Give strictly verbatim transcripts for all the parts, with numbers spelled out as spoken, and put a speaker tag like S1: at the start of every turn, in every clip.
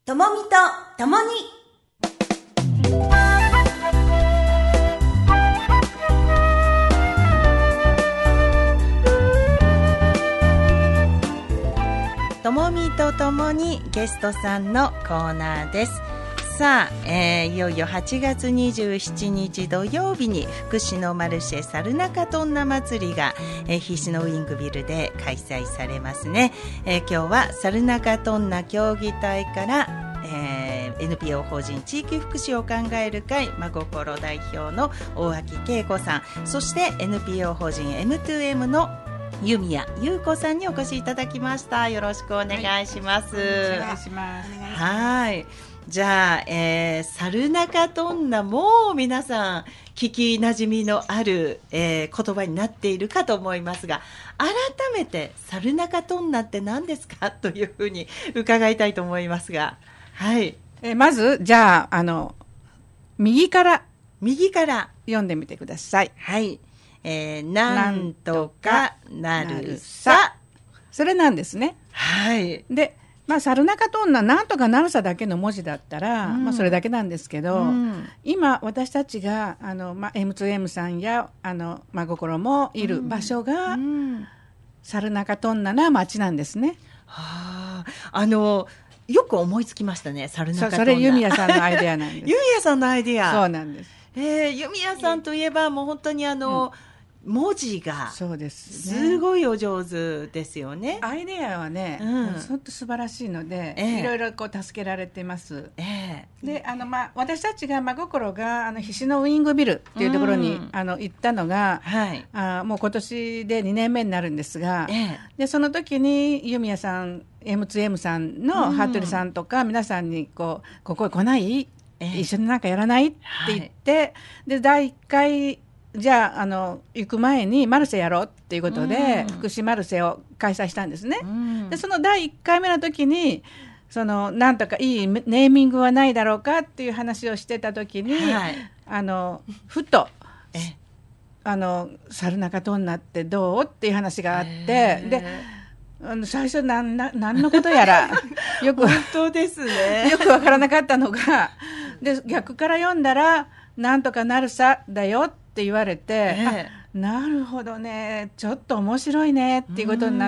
S1: ともみとともにともみとともにゲストさんのコーナーです。さあ、えー、いよいよはちがつにじゅうしちにち土曜日に福祉のマルシェサルナカトンナ祭りが、えー、菱のウィングビルで開催されますね。えー、今日はサルナカトンナ協議隊から、えー、エヌピーオー 法人地域福祉を考える会真心代表の大脇恵子さん、そして エヌピーオー 法人 エムツーエム の弓谷優子さんにお越しいただきました。よろしくお願いします。
S2: はい、お願いします。
S1: はい。じゃあ、えー、サルナカトンナも皆さん聞きなじみのある、えー、言葉になっているかと思いますが、改めてサルナカトンナって何ですかというふうに伺いたいと思いますが、はい。
S2: えー、まずじゃあ、あの右から
S1: 右から
S2: 読んでみてください。
S1: はい。えー、なんとかなるさ。
S2: それなんですね。
S1: はい。
S2: で、まあ、サルナカトンナ、なんとかなるさだけの文字だったら、うん、まあ、それだけなんですけど、うん、今私たちがあの、まあ、エムツーエム さんやあの真心もいる場所が、うん、サルナカトンナな町なんですね。
S1: はあ、あのよく思いつきましたね、サルナカトンナ。
S2: そ, それ弓谷さんのアイデアなんです。
S1: 弓谷さんのアイデア。
S2: そうなんです。
S1: えー、弓谷さんといえばもう本当にあの、うん、文字が
S2: そうです
S1: ね、すごいお上手ですよね。
S2: アイデアはね、うん、本当素晴らしいので、えー、いろいろこう助けられてます。えー、で、あの、まあ、私たちが真心があの菱のウィングビルっていうところに、うん、あの行ったのが、はい、あもう今年でにねんめになるんですが、えー、でその時に弓谷さん エムツーエム さんの服部さんとか皆さんにこうここへ来ない、えー、一緒になんかやらないって言って、はい、でだいいっかいじゃあ、あの行く前にマルセやろうっていうことで、うん、福祉マルセを開催したんですね、うん、でそのだいいっかいめの時にそのなんとかいいネーミングはないだろうかっていう話をしてた時に、はい、あのふとえあのサルナカトンナってどうっていう話があって、であの最初何のことやらよく
S1: 本当ですね
S2: よくわからなかったのが、で逆から読んだらなんとかなるさだよって言われて、ええ、なるほどね、ちょっと面白いねっていうことになって、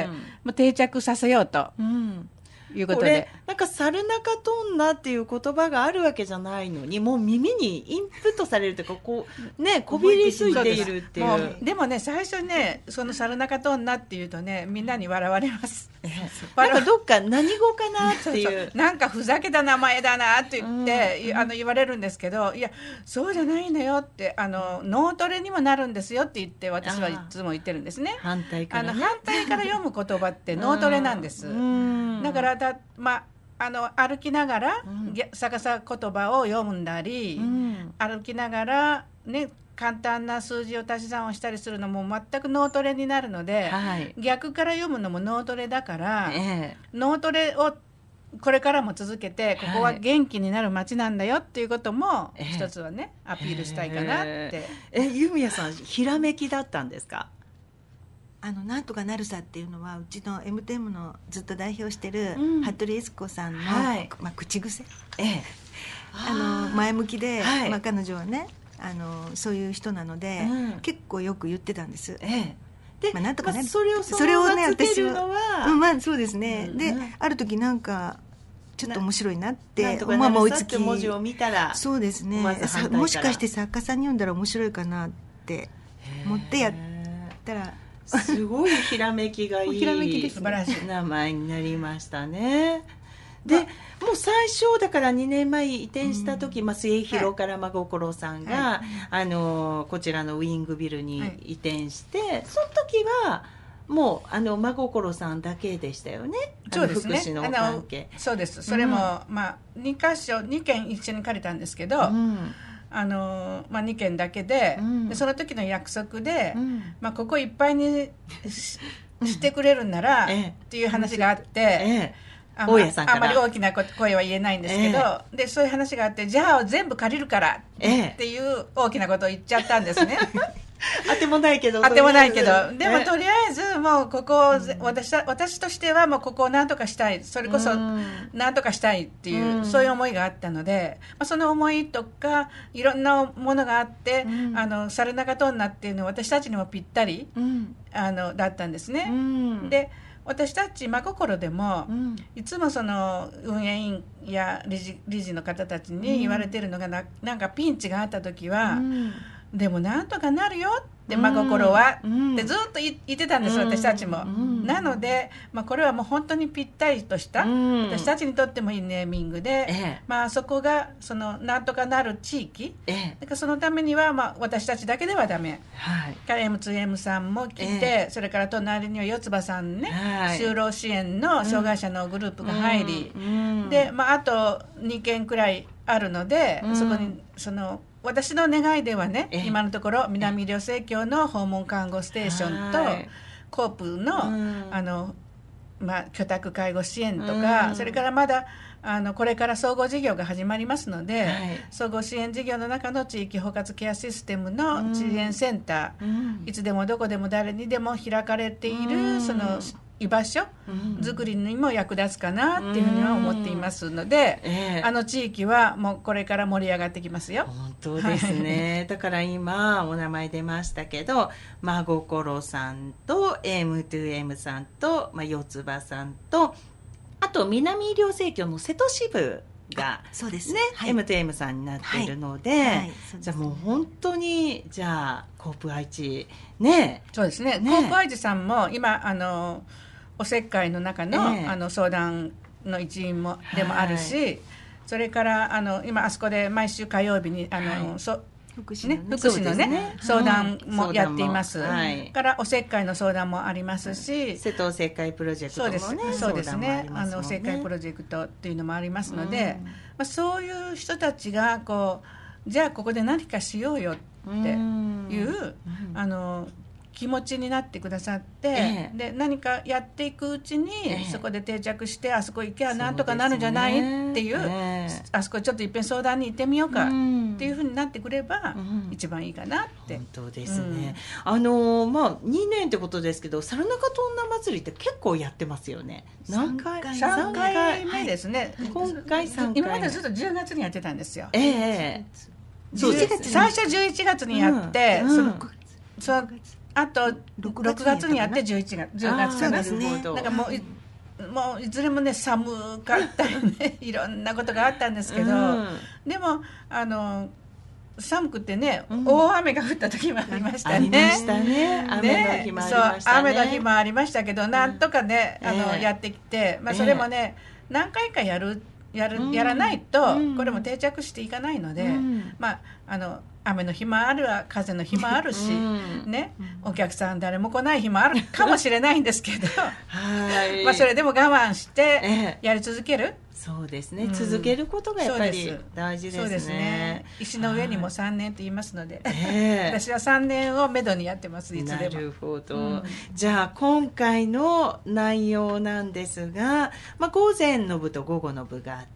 S2: もう定着させようと、うん、いうことで、これ
S1: なんかサルナカトンナっていう言葉があるわけじゃないのに、もう耳にインプットされるというか、こうね、こびりついているっていう。
S2: もうでもね、最初ね、そのサルナカトンナっていうとね、みんなに笑われます。
S1: なんかどっか何語かなっていう
S2: そうそう、なんかふざけた名前だなって言って、うん、あの言われるんですけど、いやそうじゃないんだよって、あの脳トレにもなるんですよって言って私はいつも言ってるんですね。
S1: 反対から、ね、
S2: あの反対から読む言葉って脳トレなんです。だからだ、まあ、あの歩きながら、うん、逆さ言葉を読んだり、うん、歩きながらね簡単な数字を足し算をしたりするのも全く脳トレになるので、はい、逆から読むのも脳トレだから、えー、脳トレをこれからも続けて、ここは元気になる街なんだよっていうことも一つはね、えー、アピールしたいかなって。
S1: えー、弓谷さんひらめきだったんですか？
S3: あのなんとかなるさっていうのはうちの エムティーエム のずっと代表してる、うん、服部悦子さんの、はいまあ、口癖、ええ、あの前向きで、はいまあ、彼女はねあのそういう人なので、うん、結構よく言ってたんです、ええでまあ、なんとかね、まあ、
S1: それをそのままつけるのは、
S3: うんまあ、そうですね、うん、で、うん、ある時なんかちょっと面白いなって
S1: まあ追いつき文字を見たら
S3: そうですね、ま、もしかして作家さんに読んだら面白いかなって思ってやったら
S1: すごいひらめきがいい
S3: ひらめきです、
S1: 素晴らしい名前になりましたね。で、ま、もう最初だからにねんまえ移転した時、うんまあ、末広から真心さんが、はい、あのこちらのウィングビルに移転して、はい、その時はもうあの真心さんだけでしたよね。
S2: そうですね、
S1: 福祉の関係。
S2: そうです。それも、うんまあ、にかしょにけん一緒に借りたんですけど、うんあのまあ、にけんだけ で,、うん、でその時の約束で、うんまあ、ここいっぱいに し, してくれるんなら、ええ、っていう話があって、ええ、あ, まあ, あまり大きな声は言えないんですけど、ええ、でそういう話があって、じゃあ全部借りるからっていう大きなことを言っちゃったんですね
S1: 当てもないけど
S2: 当てもないけどでもとりあえずもうここを、うん、私, 私としてはもうここを何とかしたい、それこそ何とかしたいっていう、うん、そういう思いがあったので、まあ、その思いとかいろんなものがあって、うん、あのサルナカトンナっていうのは私たちにもぴったり、うん、あのだったんですね、うん、で私たち真心でも、うん、いつもその運営員や理事、理事の方たちに言われてるのが な, なんかピンチがあった時は、うん、でもなんとかなるよって真心は、うん、ってずっと言ってたんです、うん、私たちも、うん、なので、まあ、これはもう本当にぴったりとした、うん、私たちにとってもいいネーミングで、ええ、まあ、そこがそのなんとかなる地域、ええ、だからそのためには、まあ、私たちだけではダメ、はい、から エムツーエム さんも来て、ええ、それから隣には四つ葉さんね、はい、就労支援の障害者のグループが入り、うんうん、で、まあ、あとにけんくらいあるので、うん、そこにその私の願いではね、今のところ南医療生協の訪問看護ステーションとコープの、うん、あのまあ、居宅介護支援とか、うん、それからまだあのこれから総合事業が始まりますので、はい、総合支援事業の中の地域包括ケアシステムの支援センター、うん、いつでもどこでも誰にでも開かれている、うん、その居場所作りにも役立つかなっていうふうには思っていますので、うんえー、あの地域はもうこれから盛り上がってきますよ。
S1: 本当ですねだから今お名前出ましたけど、真心さんと エムツーエム さんと、まあ、四つ葉さんと、あと南医療生協の瀬戸支部が
S3: そうです
S1: ね、
S3: はい、
S1: エムツーエム さんになっているので、はいはい、じゃあもう本当にじゃあコープ愛知ね、
S2: そうですね、ね、コープ愛知さんも今あのおせっかいの中 の,、えー、あの相談の一員もでもあるし、はい、それからあの今あそこで毎週火曜日にあの、はい、そ
S3: 福祉の ね,
S2: ね, 福祉の、ねね、相談もやっています、はい、からおせっかいの相談もありますし、
S1: 瀬戸おせっかいプロジェクトもね、
S2: そうです、そうですね、あのおせっかいプロジェクトっていうのもありますので、うん、まあ、そういう人たちがこうじゃあここで何かしようよっていう、うん、あの気持ちになってくださって、ええ、で何かやっていくうちに、ええ、そこで定着してあそこ行けばなんとかなるんじゃない、ね、っていう、ええ、あそこちょっといっぺん相談に行ってみようか、うん、っていうふうになってくれば、うん、一番いいかなって。
S1: 本当ですね、うん、あのまあにねんってことですけど、サルナカトンナ祭りって結構やってますよね。何回
S2: さんかいめですね、
S1: はい、今回さんかいめ、
S2: 今までずっとじゅうがつにやってたんですよ。
S1: ええ、
S2: そうです、最初じゅういちがつにやって、うんうん、そのあとろくがつにやってじゅういちがつじゅうがつかな、なんかもうもういずれもね寒かったりねいろんなことがあったんですけど、うん、でもあの寒くてね、うん、大雨が降った時もありましたね。ありましたね。雨の日もありましたね。雨の日もありましたけど、なんとかね、うん、あの、えー、やってきて、まあ、それもね、えー、何回かやるやる、うん、やらないと、うん、これも定着していかないので、うん、まああの雨の日もあるわ、風の日もあるし、うん、ね、お客さん誰も来ない日もあるかもしれないんですけどはい、まあ、それでも我慢してやり続ける、ええ、
S1: そうですね、うん、続けることがやっぱり大事ですね。
S2: そうですね、石の上にもさんねんと言いますので、ええ、私はさんねんをめどにやってます、いつでも。
S1: なるほど、うん、じゃあ今回の内容なんですが、まあ、午前の部と午後の部があって、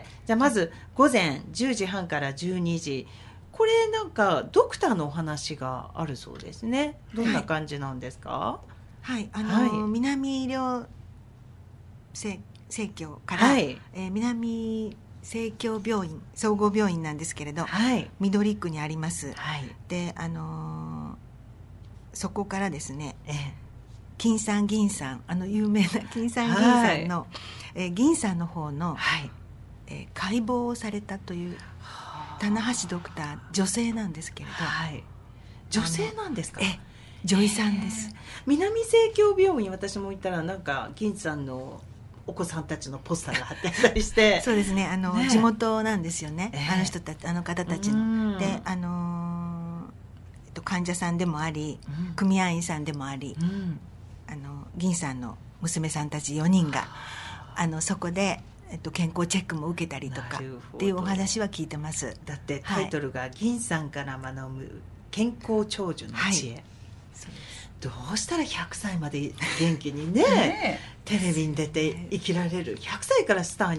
S1: じゃあまず午前じゅうじはんからじゅうにじ、これなんかドクターのお話があるそうですね。どんな感じなんですか？
S3: はい、はい、あの、はい、南医療生協から、はい、えー、南生協病院総合病院なんですけれど、はい、緑区にあります、はい、で、あのー、そこからですね、えー、金さん銀さん、あの有名な金さん銀さんの、はい、えー、銀さんの方の、はい、えー、解剖をされたという棚橋ドクター、女性なんですけれど、はい、
S1: 女性なんですか？
S3: え女医さんです。
S1: 南生協病院、私も行ったらなんか銀さんのお子さんたちのポスターが貼ってあったりして
S3: そうですね、あの、ね、地元なんですよね、えー、あの人たち、あの方たちので、あのーえっと、患者さんでもあり、うん、組合員さんでもあり、うん、あの銀さんの娘さんたちよにんがあのそこでえっと、健康チェックも受けたりとかっていうお話は聞いてます。
S1: だってタイトルが、はい、銀さんから学ぶ健康長寿の知恵、はい、そうです。どうしたらひゃくさいまで元気に ね, ねテレビに出て生きられる、ひゃくさいからスターに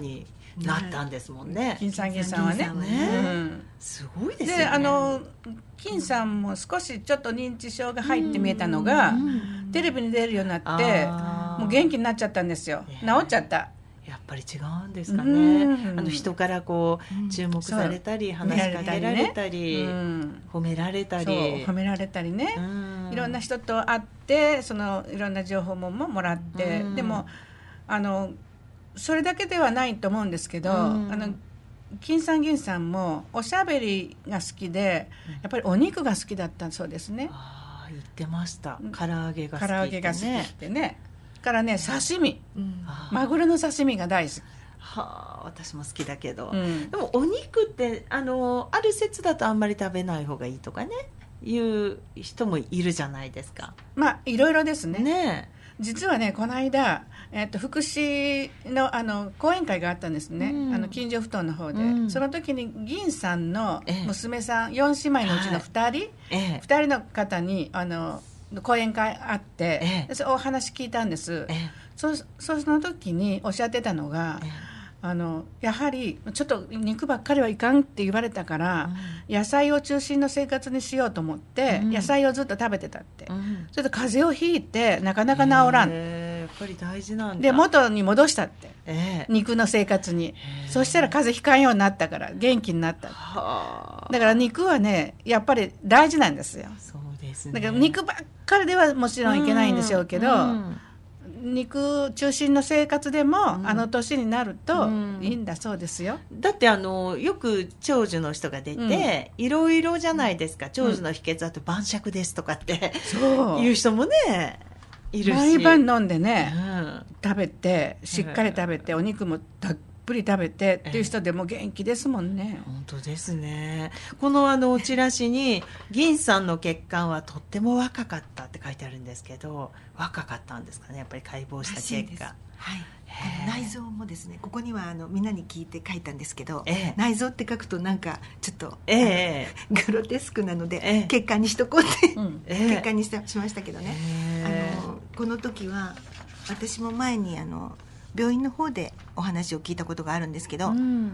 S1: なったんですもんね。
S2: 金さん銀さんはね、
S1: すごいですよね。
S2: であの金さんも少しちょっと認知症が入って見えたのが、テレビに出るようになってもう元気になっちゃったんですよ。治っちゃった。
S1: やっぱり違うんですかね。あの人からこう注目されたり、話しかけられたり、褒められたり、
S2: 褒められたりね、いろんな人と会ってそのいろんな情報ももらって、でもあのそれだけではないと思うんですけど、あの金さん銀さんもおしゃべりが好きで、やっぱりお肉が好きだったそうですね。
S1: ああ、言ってました。唐揚げが好きってね。
S2: 唐揚げが好きってね。からね、刺身、うん、マグロの刺身が大好き。
S1: はあ、私も好きだけど、うん、でもお肉ってあのある説だとあんまり食べない方がいいとかねいう人もいるじゃないですか。
S2: まあいろいろですね。
S1: ね
S2: 実はねこの間、えっと、福祉 の, あの講演会があったんですね、うん、あの近所布団の方で、うん、その時に銀さんの娘さん、ええ、よん姉妹のうちのふたり、はいええ、ふたりの方にあの講演会あって、ええ、そお話聞いたんです、ええ、そ, その時におっしゃってたのが、ええ、あのやはりちょっと肉ばっかりはいかんって言われたから、うん、野菜を中心の生活にしようと思って、うん、野菜をずっと食べてたって、うん、それで風邪をひいてなかなか治らん、
S1: えー、やっぱり大事なんだ。
S2: で元に戻したって、えー、肉の生活に、えー、そしたら風邪ひかんようになったから元気になったって。だから肉はねやっぱり大事なんですよ。
S1: そうですね。
S2: だから肉ばっかりではもちろんいけないんでしょうけど、うんうん、肉中心の生活でも、うん、あの年になるといいんだそうですよ、
S1: うん、だってあのよく長寿の人が出て、うん、いろいろじゃないですか。長寿の秘訣だと晩酌ですとかって、うん、いう人もねいるし、
S2: 毎晩飲んでね、うん、食べてしっかり食べて、うん、お肉もたっぷり食べてっていう人でも元気ですもんね、
S1: えー、本当ですね。このあのチラシに銀さんの血管はとっても若かったって書いてあるんですけど、若かったんですかね、やっぱり解剖した結果。
S3: はい、あの内臓もですね、ここにはあのみんなに聞いて書いたんですけど、えー、内臓って書くとなんかちょっと、えー、グロテスクなので、えー、血管にしとこうって、うん、血管に し, しましたけどね、えー、あのこの時は私も前にあの病院の方でお話を聞いたことがあるんですけど、うん、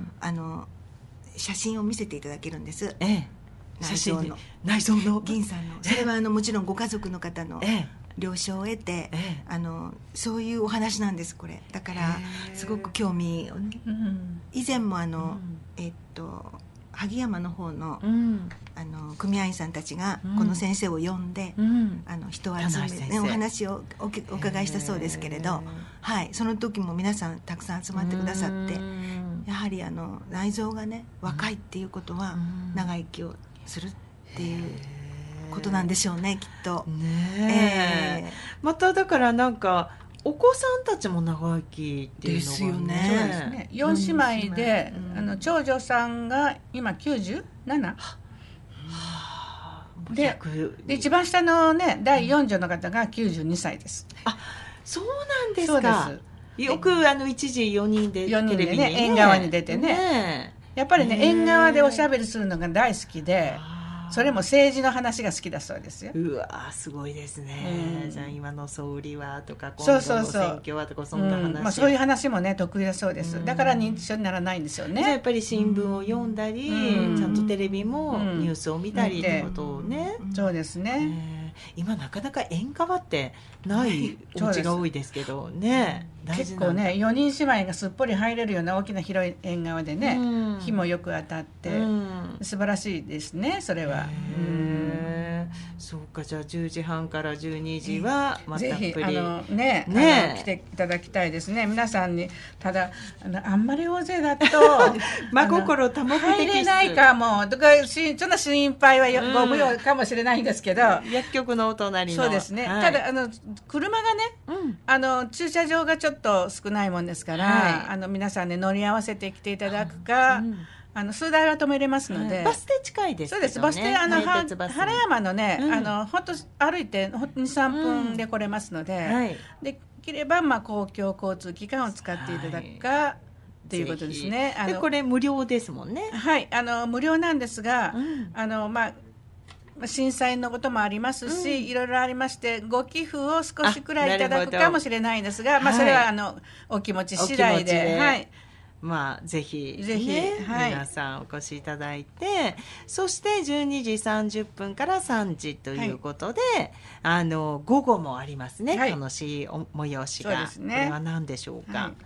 S3: あの写真を見せていただけるんです、ええ、内臓の
S1: 内臓の
S3: 銀さんの、それはあのもちろんご家族の方の了承を得て、ええ、あのそういうお話なんです。これだからすごく興味をね、うん、以前もあの、うん、えっと萩山の方の、うん、あの組合員さんたちがこの先生を呼んで、うん、あの人を集めて、ね、お話を お, お伺いしたそうですけれど、はい、その時も皆さんたくさん集まってくださって、やはりあの内臓がね若いっていうことは長生きをするっていうことなんでしょうね、きっと。
S1: ねえ、えー、まただからなんかお子さんたちも長生きっていうのがですよね。
S2: そうですね。よん姉妹で、うん、あの長女さんが今きゅうじゅうなな、うん、で, で一番下のねだいよん女の方がきゅうじゅうにさいです。
S1: あ、そうなんですか。そうです。よくあの一時よにんで
S2: テレビに、ね、縁側に出て ね, ねやっぱりね縁側でおしゃべりするのが大好きで、それも政治の話が好きだそうですよ。
S1: うわすごいですね、うん、じゃあ今の総理はとか今度の選挙はとかそんな話、うんまあ、
S2: そういう話もね得意だそうです、うん、だから認知症にならないんですよね。
S1: じゃあやっぱり新聞を読んだり、うん、ちゃんとテレビもニュースを見たりってことをね、
S2: うん、そうですね、
S1: えー、今なかなか縁側ってないお家が多いですけどね、
S2: 大事なんだ。結構ねよにん姉妹がすっぽり入れるような大きな広い縁側でね、うん、日もよく当たって、うん、素晴らしいですねそれは。
S1: へー、そうか。じゃあじゅうじはんからじゅうにじはまたっぷりぜひあの、
S2: ねね、あの来ていただきたいですね皆さんに。ただ あ, のあんまり大勢だと
S1: 真心保
S2: て入れないかもとかちょっと心配は、うん、ご無用かもしれないんですけど、
S1: 薬局のお隣の
S2: そうですね、はい、ただあの車がね、うん、あの駐車場がちょっと少ないもんですから、はい、あの皆さんね乗り合わせてきていただくか、うん、あの数台は止めれますので、
S1: うん、バス停近いですけどね。
S2: そうです、バス停あの原山のね、うん、あの本当歩いてにさんぷんで来れますので、うんはい、できればまあ公共交通機関を使っていただくか、はい、ということですね。
S1: あのでこれ無料ですもんね。
S2: はい、あの無料なんですが、うん、あのまあ震災のこともありますし、うん、いろいろありましてご寄付を少しくらいいただくかもしれないんですが、まあ、それはあの、はい、お気持ち次第で、はい、
S1: まあ、ぜひ、
S2: ぜひ、
S1: ね、
S2: はい、
S1: 皆さんお越しいただいて、そしてじゅうにじさんじゅっぷんからさんじということで、はい、あの午後もありますね、はい、楽しい催しが。そうですね、これは何でしょうか。はい、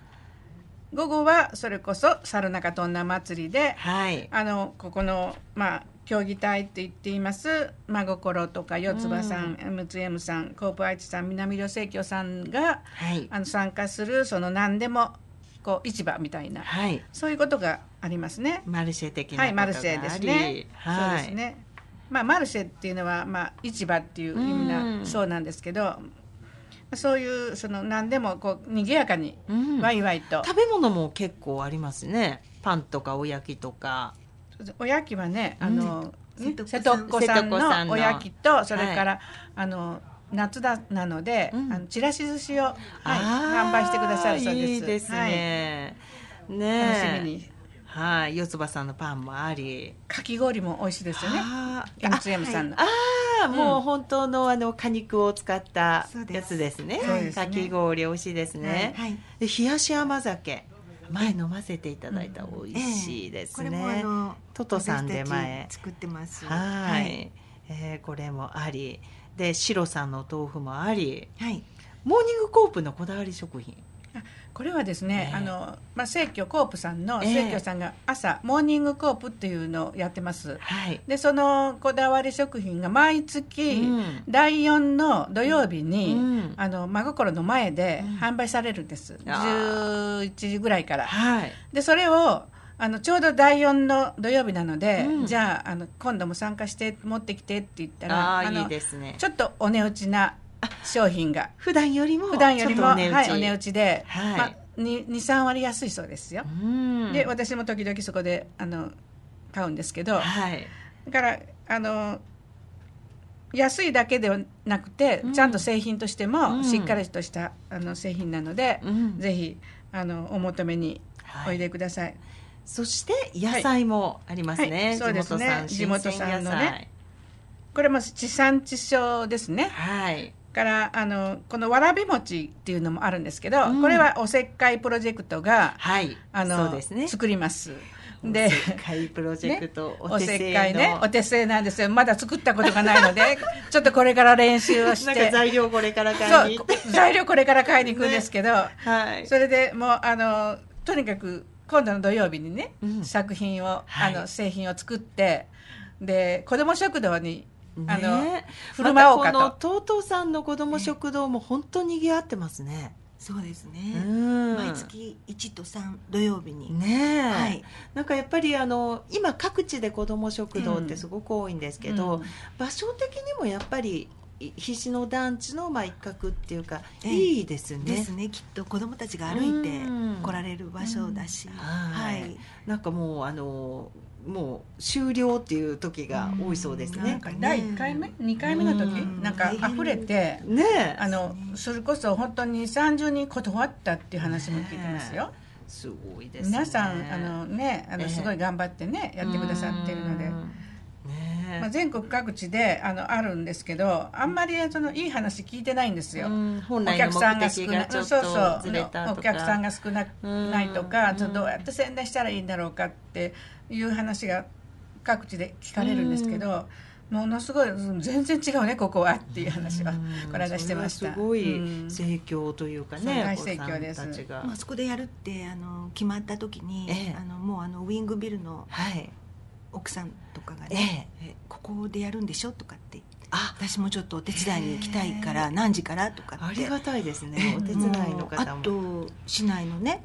S2: 午後はそれこそ猿中とんな祭りで、はい、あのここの、まあ、競技隊って言っています真心とか四つ葉さん、うん、エムツーエム さん、コープ愛知さん、南両生協さんが、はい、あの参加するその何でもこう市場みたいな、はい、そういうことがありますね。
S1: マルシェ的なことがあり、はい、マルシェです
S2: ね、はい、そうですね。まあ、マルシェっていうのは、まあ、市場っていう意味な、うん、そうなんですけど、そういうその何でもこう賑やかに、うん、ワイワイと。
S1: 食べ物も結構ありますね。パンとかおやきとか。
S2: おやきはね、あの、うん、瀬戸っ子さんのおやきと、それから、はい、あの夏だなので、うん、あのちらし寿司を、はい、販売してくださるそうです。
S1: いいですね、はい、ね、楽しみに。はい、四つ葉さんのパンもあり、
S2: かき氷も美味しいですよね。エムツーエム さんの。
S1: ああ、うん、もう本当のあの果肉を使ったやつですね。はい、かき氷美味しいですね。はいはい、で冷やし甘酒。前飲ませていただいた、美味しいですね。うん、ええ、これもあのトトさんで前
S3: 作ってます。
S1: はい、はい、えー、これもありで、シロさんの豆腐もあり、はい、モーニングコープのこだわり食品。
S2: これはですね、えーあのまあ、生協コープさんの、えー、生協さんが朝モーニングコープっていうのをやってます、はい、でそのこだわり食品が毎月、うん、だいよんの土曜日に、うん、あの真心の前で販売されるんです、うん、じゅういちじぐらいから、はい、でそれをあのちょうどだいよんの土曜日なので、うん、じゃあ、あの今度も参加して持ってきてって言ったら、
S1: あのいいですね、
S2: ちょっとお値打ちな商品が
S1: 普段よりも
S2: 普段よりもお値打ち、はい、お値打ちで、はい、まあ、にさんわり安いそうですよ。で私も時々そこであの買うんですけど、はい、だからあの安いだけではなくて、うん、ちゃんと製品としてもしっかりとした、うん、あの製品なので、うん、ぜひあのお求めにおいでください、はい、
S1: そして野菜もありますね、はいはい、そうですね、
S2: 地元産のね、これも地産地消ですね、はい、からあのこのわらび餅っていうのもあるんですけど、うん、これはおせっかいプロジェクトが、はい、あのそうですね、作ります。
S1: でおせっかいプロジェクト、ね、
S2: お手製のおせっかいね、お手製なんですよ。まだ作ったことがないのでちょっとこれから練習をして、なんか
S1: 材料これから買いに行って
S2: 材料これから買いに行くんですけど、ね、はい、それでもうあのとにかく今度の土曜日にね、うん、作品を、はい、あの製品を作って、で子ども食堂にあの、ね、振る舞おうかと。
S1: またこの トートー さんの子ども食堂も本当に賑わってますね。
S3: そうですね、うん、毎月いちとさん土曜日に
S1: ね、はい、なんかやっぱりあの今各地で子ども食堂ってすごく多いんですけど、うん、場所的にもやっぱり菱野団地のまあ一角っていうか、えー、いいですね。
S3: ですね、きっと子どもたちが歩いて来られる場所だし、うん、
S1: はい、なんかもうあのもう終了っていう時が多いそうですね。
S2: なんかだいいっかいめにかいめの時、なんか溢れて、ね、あのそれこそ本当にさんじゅうにん断ったっていう話も聞いてますよ。
S1: すごいですね。
S2: 皆さんあのね、あのすごい頑張ってね、やってくださってるので、ね、まあ、全国各地であのあるんですけど、あんまりそのいい話聞いてないんですよ。
S1: 本来の目的がちょっとずれたとか、
S2: お客さんが少なくないとか、どうやって宣伝したらいいんだろうかっていう話が各地で聞かれるんですけど、ものすごい全然違うねここはっていう話はこの間してました。
S1: すごい盛況というかね、
S2: 大盛況です。
S3: まあ、そこでやるってあの決まった時に、ええ、あのもうあのウィングビルの奥さんとかがね、ええ、ここでやるんでしょとかってあ、私もちょっとお手伝いに行きたいから何時からとかって、
S1: ありがたいですね、お手伝いの方も。
S3: あと市内のね、うん、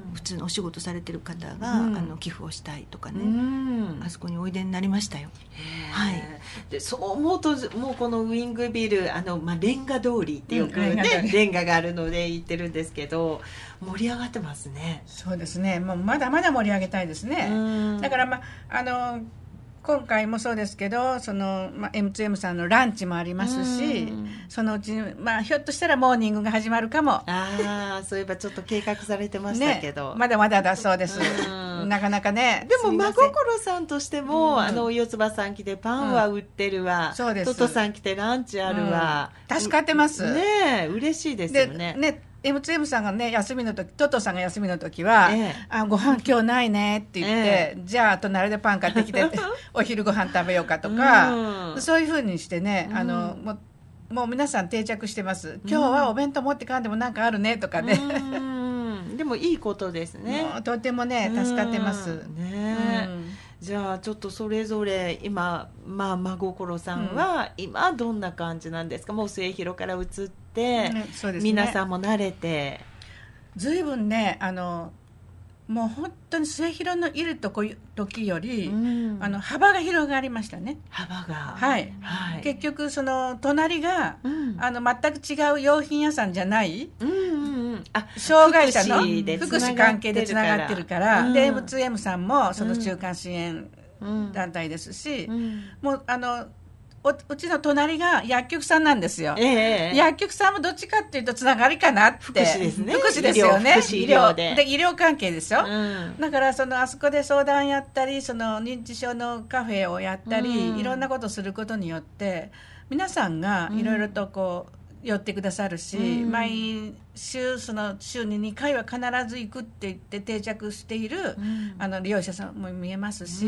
S3: 普通のお仕事されてる方が、うん、あの寄付をしたいとかね、うん、あそこにおいでになりましたよ。はい、
S1: でそう思うともうこのウィングビルあの、まあ、レンガ通りってよくね、うん、レンガがあるので行ってるんですけど盛り上がってますね。
S2: そうですね、もうまだまだ盛り上げたいですね。だからまああの今回もそうですけど、その、まあ、エムツーエム さんのランチもありますし、そのうち、まあ、ひょっとしたらモーニングが始まるかも。
S1: ああ、そういえばちょっと計画されてましたけど、
S2: ね、まだまだだそうです。なかなかね。
S1: でも真心さんとしても、うん、あの四つ葉さん来てパンは売ってるわ、うん、そうです。トトさん来てランチあるわ、
S2: うん、助かってます
S1: ねえ、嬉しいですよね。
S2: でね、 エムツーエム さんがね休みの時、トトさんが休みの時は、ええ、あご飯今日ないねって言って、ええ、じゃあ隣でパン買ってきてお昼ご飯食べようかとか、うん、そういう風にしてね、あの、うん、もうもう皆さん定着してます。今日はお弁当持ってかんでもなんかあるねとかね、
S1: うん、でもいいことですね。
S2: もうとてもね助かってます、
S1: ね、うん、じゃあちょっとそれぞれ今、まあ、真心さんは今どんな感じなんですか？もう末広から移って、うん、そうですね、皆さんも慣れて
S2: ずいぶんね、あのもう本当に末広のいるとこ時より、うん、あの幅が広がりましたね。
S1: 幅が、
S2: はい、はい、結局その隣が、うん、あの全く違う用品屋さんじゃない、うんうんうん、あ障害者の福祉関係でつながってるから、うん、で エムツーエム さんもその中間支援団体ですし、うん、もうあのうちの隣が薬局さんなんですよ、えー、薬局さんもどっちかっていうとつながりかなって。
S1: 福祉ですね。
S2: 福祉ですよね。
S1: 医療、医療で。
S2: で医療関係ですよ、うん、だからそのあそこで相談やったり、その認知症のカフェをやったり、うん、いろんなことをすることによって皆さんがいろいろとこう、うん寄ってくださるし、うん、毎週その週ににかいは必ず行くって言って定着している、うん、あの利用者さんも見えますし、うん、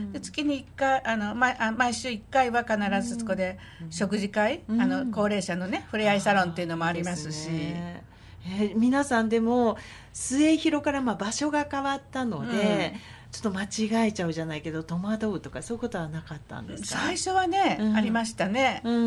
S2: で月にいっかいあの 毎, あ毎週いっかいは必ずそこで食事会、うん、あの高齢者のね触れ合いサロンっていうのもありますし、
S1: ねえー、皆さんでも末広からまあ場所が変わったので、うんちょっと間違えちゃうじゃないけど戸惑うとかそういうことはなかったんですか？
S2: 最初はね、うん、ありましたね、うん、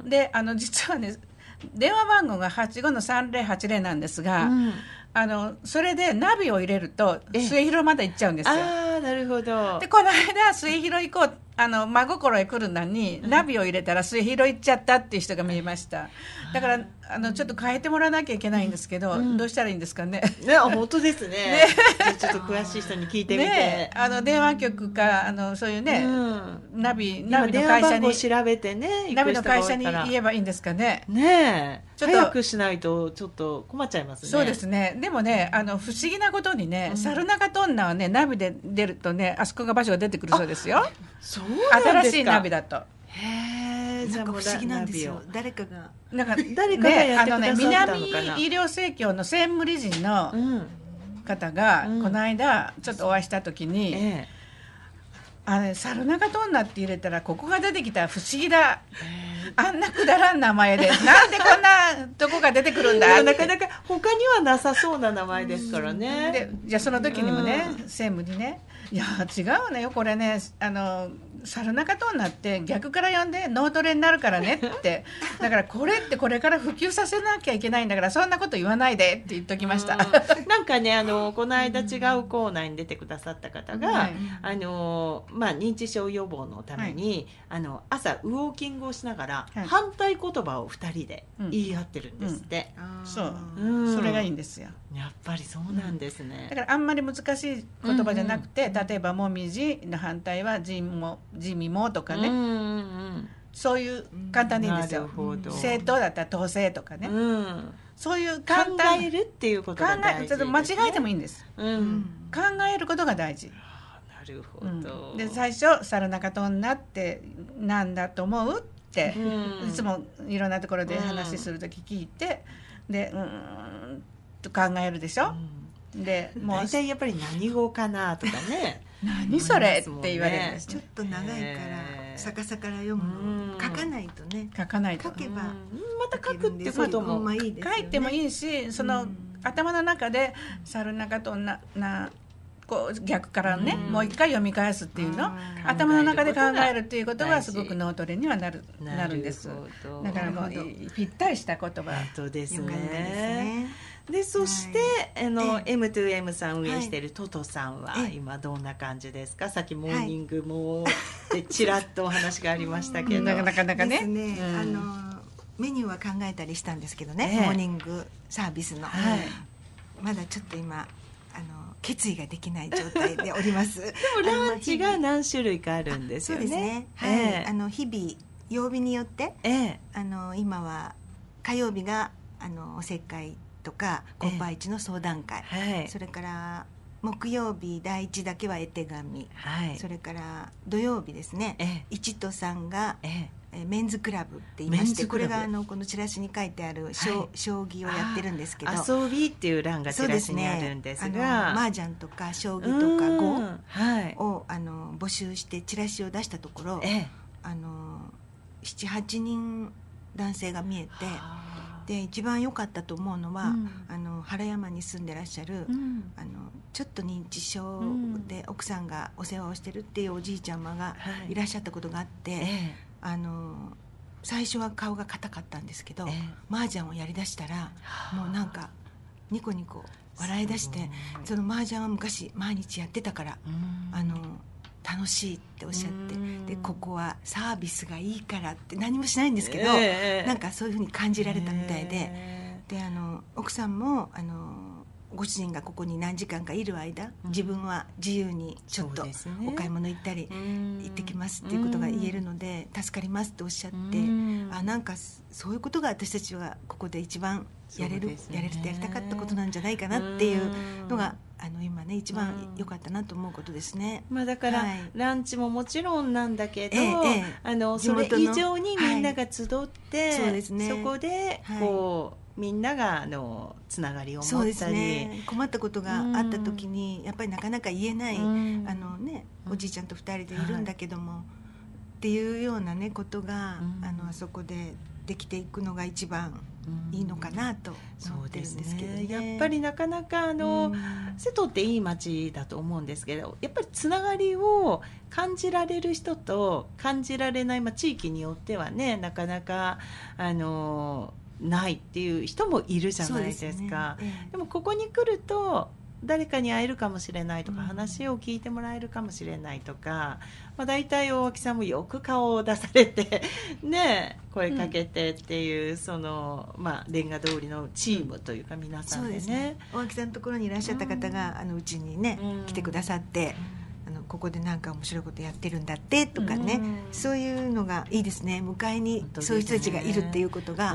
S2: であの実はね電話番号がはちごのさんぜろはちぜろなんですが、うん、あのそれでナビを入れると末広まで行っちゃうんですよ。
S1: ああなるほど。
S2: でこの間末広行こうあの真心へ来るのに、うん、ナビを入れたら末広行っちゃったっていう人が見えました。だからあのちょっと変えてもらわなきゃいけないんですけど、うん、どうしたらいいんですかね。
S1: ね本当です ね, ねちょっと詳しい人に聞いてみて、ね、
S2: あの電話局かあのそういうね、うん、ナビナビの
S1: 会社に調べてね
S2: ナビの会社に言えばいいんですかね。
S1: ねえちょっと早くしないとちょっと困っちゃいますね。
S2: そうですね。でもねあの不思議なことにね、うん、猿中トンナはねナビで出るとねあそこが場所が出てくるそうですよ。
S1: そうなんですか。
S2: 新しいナビだと。
S1: へえ。
S3: なんか不思議なんですよ。誰かが
S2: なんか
S1: 誰かがやってくださったのかな、ね、
S2: 南医療生協の専務理事の方が、うん、この間ちょっとお会いした時に、ええ、あれ猿中トンナって入れたらここが出てきたら不思議だ、あんなくだらん名前でなんでこんなとこが出てくるんだって
S1: なかなか他にはなさそうな名前ですからね。
S2: でじゃあその時にもね、うん、専務にねいや違うのよこれねあの猿中トンナって逆から呼んで脳トレになるからねってだからこれってこれから普及させなきゃいけないんだからそんなこと言わないでって言っときました。
S1: なんかねあのこの間違うコーナーに出てくださった方が、はい、あのまあ、認知症予防のために、はい、あの朝ウォーキングをしながら、はい、反対言葉をふたりで言い合ってるんですって、
S2: うんうん、そう、うん、それがいいんですよ。
S1: やっぱりそうなんですね、
S2: うん、だからあんまり難しい言葉じゃなくて、うんうん、例えばもみじの反対はじもじみもとかね、うんうんうん、そういう簡単でいいんですよ。正当だったら当正とかね、うん、そういう簡単
S1: 考えるっていうことが大事ですね。
S2: 間違えてもいいんです、うん、考えることが大事。
S1: なるほど、
S2: うん、で最初猿中トンナってなんだと思うって、うん、いつもいろんなところで話するとき聞いて、うん、でうーんと考えるでしょ、うん、でもう
S1: 大体やっぱり何語かなとかね
S2: 何それって言われるんです、
S3: ね、ちょっと長いから逆さから読むの書かないとね
S2: 書かないと
S3: 書けば、うん、
S1: また書くってことも、
S3: まあいいですよね、
S2: 書いてもいいしその、うん、頭の中で猿中トンナなこう逆からね、うん、もう一回読み返すっていうの頭の中で考えるっていうことはすごく脳トレにはなる、なるんです。だからもうぴったりした言葉。
S1: 本当ですね。でそして、はい、あの エムツーエム さん運営しているトトさんは今どんな感じですか？さっきモーニングもでちらっとお話がありましたけど
S2: なかなかね、
S3: ね、うん、あのメニューは考えたりしたんですけどね、えー、モーニングサービスの、はい、まだちょっと今あの決意ができない状態でおりますで
S1: もランチが何種類かあるんですよね。
S3: そうですね、はい、えー、あの日々曜日によって、えー、あの今は火曜日があのおせっかいとかコンパイチの相談会、えーはい、それから木曜日第一だけは絵手紙、はい、それから土曜日ですね、えー、一とさんが、えーえメンズクラブって言いまして、これがあのこのチラシに書いてある、はい、将棋をやってるんですけど、
S1: 遊びっていう欄がチラシにあるんですが、そうですね、あ
S3: の麻雀とか将棋とか碁を、はい、あの募集してチラシを出したところ、ええ、あのななはちにん男性が見えて、で一番良かったと思うのは、うん、あの原山に住んでらっしゃる、うん、あのちょっと認知症で奥さんがお世話をしてるっていうおじいちゃまがいらっしゃったことがあって、はい、あの最初は顔が硬かったんですけど、ええ、麻雀をやりだしたらもうなんかニコニコ笑い出して、その麻雀は昔毎日やってたから、あの楽しいっておっしゃって、でここはサービスがいいからって何もしないんですけど、えー、なんかそういうふうに感じられたみたいで、えー、であの奥さんもあのご主人がここに何時間かいる間、うん、自分は自由にちょっとお買い物行ったり、ね、行ってきますっていうことが言えるので助かりますっておっしゃって、あなんかそういうことが私たちはここで一番やれる、ね、やれるやりたかったことなんじゃないかなっていうのがあの今ね一番良かったなと思うことですね。
S1: まあ、だから、はい、ランチももちろんなんだけど、えええ、あのそれ以上にみんなが集って、はい、そうですね、そこでこう、はい、みんながあのつながりを持ったり、そうですね、
S3: 困ったことがあった時に、うん、やっぱりなかなか言えない、うん、あのね、おじいちゃんとふたりでいるんだけども、はい、っていうような、ね、ことが、うん、あのあそこでできていくのが一番いいのかなと思ってるんですけどね。
S1: そうですね、やっぱりなかなかあの、うん、瀬戸っていい町だと思うんですけど、やっぱりつながりを感じられる人と感じられない、まあ、地域によってはねなかなかあのないっていう人もいるじゃないですか。そうですね、ええ、でもここに来ると誰かに会えるかもしれないとか、うん、話を聞いてもらえるかもしれないとか、まあ、大体大脇さんもよく顔を出されてね声かけてっていう、うん、その、まあ、レンガ通りのチームというか皆さんで ね,、うん、そうですね、
S3: 大脇さんのところにいらっしゃった方が、うん、あのうちにね、うん、来てくださって、うん、あのここでなんか面白いことやってるんだってとかね、うん、そういうのがいいですね。迎えにそういう人たちがいるっていうことが、うん、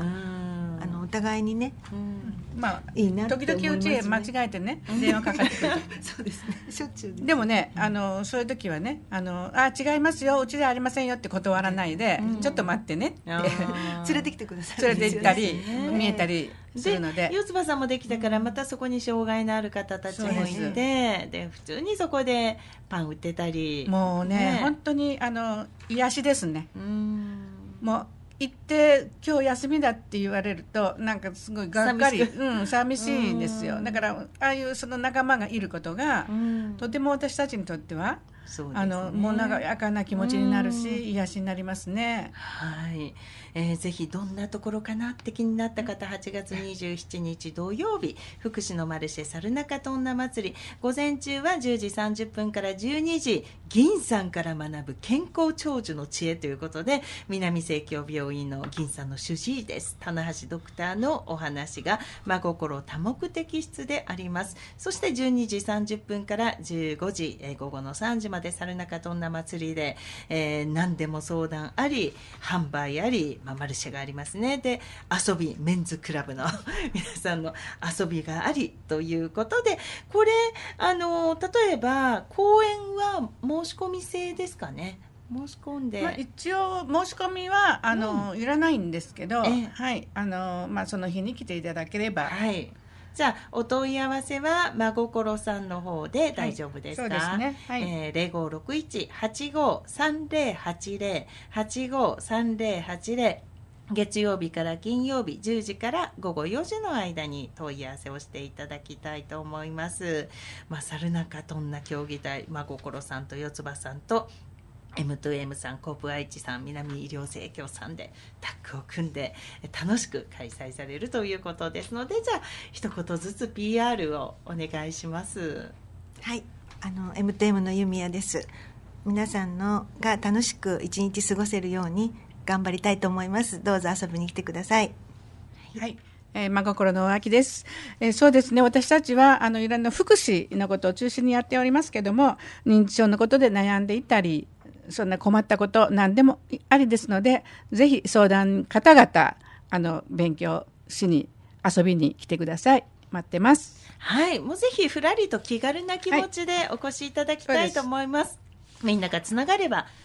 S3: あのお互いにね、うん
S2: まあ、いいなって思いますね。時々うちへ間違えてね電話かかってくる
S3: そうですね、しょっちゅうです。
S2: でもね、あのそういう時はね、あのあ違いますよ、うちではありませんよって断らないで、うん、ちょっと待ってねって連
S3: れてきてください。
S2: 連れて行ったり、ね、見えたりするので、
S1: 四つ葉さんもできたからまたそこに障害のある方たちもいて、で, で普通にそこでパン売ってたり、
S2: もう ね, ね本当にあの癒しですね。うんもう行って今日休みだって言われるとなんかすごいがっかり、うん、寂しいんですよ。だからああいうその仲間がいることがとても私たちにとっては、そうですね、あのもう長やかな気持ちになるし、癒しになりますね。
S1: はい、えー、ぜひどんなところかなって気になった方、はちがつにじゅうしちにち土曜日、福祉のマルシェ猿中と女祭り、午前中はじゅうじさんじゅっぷんからじゅうにじ、銀さんから学ぶ健康長寿の知恵ということで、南生協病院の銀さんの主治医です、棚橋ドクターのお話が真心多目的室であります。そしてじゅうにじさんじゅっぷんからじゅうごじ、えー、午後のさんじまで猿中と女祭りで、えー、何でも相談あり、販売あり、まあ、マルシェがありますね。で、遊び、メンズクラブの皆さんの遊びがありということで、これあの例えば講演は申し込み制ですかね。申し込んで、
S2: まあ、一応申し込みはあの、うん、いらないんですけど、えはいあのまあ、その日に来ていただければ、
S1: はい、じゃあお問い合わせは真心さんの方で大丈夫ですか？はい、そうですね、はい、えー、ゼロごろくいち はちごさんゼロはちゼロ はちごさんゼロはちゼロ、月曜日から金曜日じゅうじからごごよじの間に問い合わせをしていただきたいと思います。まあ、猿中とんな協議隊、真心さんと四つ葉さんとエムツーエム さん、コープ愛知さん、南医療生協さんでタッグを組んで楽しく開催されるということですので、じゃあ一言ずつ ピーアール をお願いします。
S3: はい、あの エムツーエム の弓矢です。皆さんのが楽しく一日過ごせるように頑張りたいと思います。どうぞ遊びに来てください。
S2: はい、はい、えー、真心の大脇です。えー、そうですね、私たちはあのいろんな福祉のことを中心にやっておりますけども、認知症のことで悩んでいたり、そんな困ったこと何でもありですので、ぜひ相談方々あの勉強しに遊びに来てください。待ってます。
S1: はい、もうぜひふらりと気軽な気持ちでお越しいただきたいと思います。はい、みんながつながれば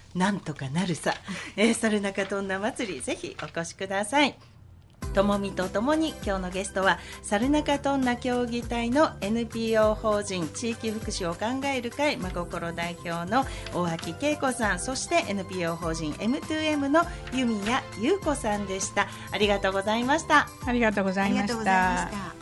S1: なんとかなるさ、えー、猿中とんな祭りぜひお越しください。ともみとともに今日のゲストは猿中とんな協議隊の エヌピーオー 法人地域福祉を考える会真心代表の大脇恵子さん、そして エヌピーオー 法人 エムツーエム の弓谷優子さんでした。ありがとうございました。
S2: ありがとうございました。